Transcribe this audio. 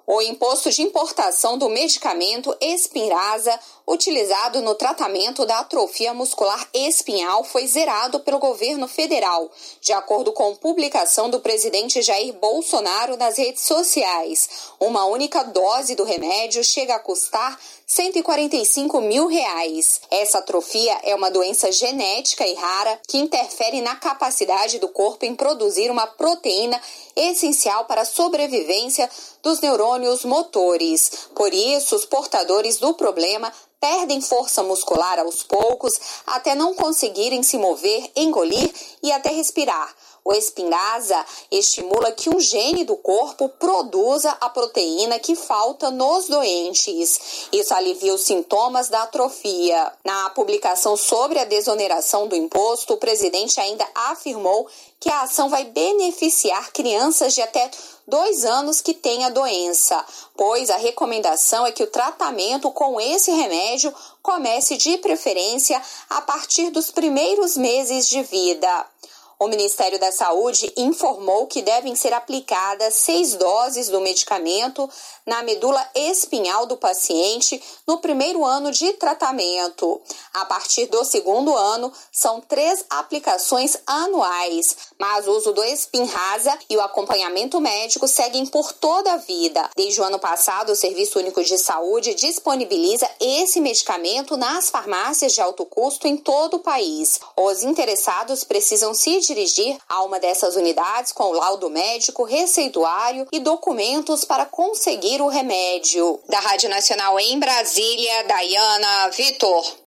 O imposto de importação do medicamento Spinraza, utilizado no tratamento da atrofia muscular espinhal, foi zerado pelo governo federal, de acordo com publicação do presidente Jair Bolsonaro nas redes sociais. Uma única dose do remédio chega a custar R$145 mil. Essa atrofia é uma doença genética e rara que interfere na capacidade do corpo em produzir uma proteína essencial para a sobrevivência dos neurônios motores. Por isso, os portadores do problema perdem força muscular aos poucos até não conseguirem se mover, engolir e até respirar. O Spinraza estimula que um gene do corpo produza a proteína que falta nos doentes. Isso alivia os sintomas da atrofia. Na publicação sobre a desoneração do imposto, o presidente ainda afirmou que a ação vai beneficiar crianças de até 2 anos que têm a doença, pois a recomendação é que o tratamento com esse remédio comece de preferência a partir dos primeiros meses de vida. O Ministério da Saúde informou que devem ser aplicadas 6 doses do medicamento na medula espinhal do paciente no primeiro ano de tratamento. A partir do segundo ano, são 3 aplicações anuais, mas o uso do Spinraza e o acompanhamento médico seguem por toda a vida. Desde o ano passado, o Serviço Único de Saúde disponibiliza esse medicamento nas farmácias de alto custo em todo o país. Os interessados precisam se dirigir a uma dessas unidades com laudo médico, receituário e documentos para conseguir o remédio. Da Rádio Nacional em Brasília, Daiana Vitor.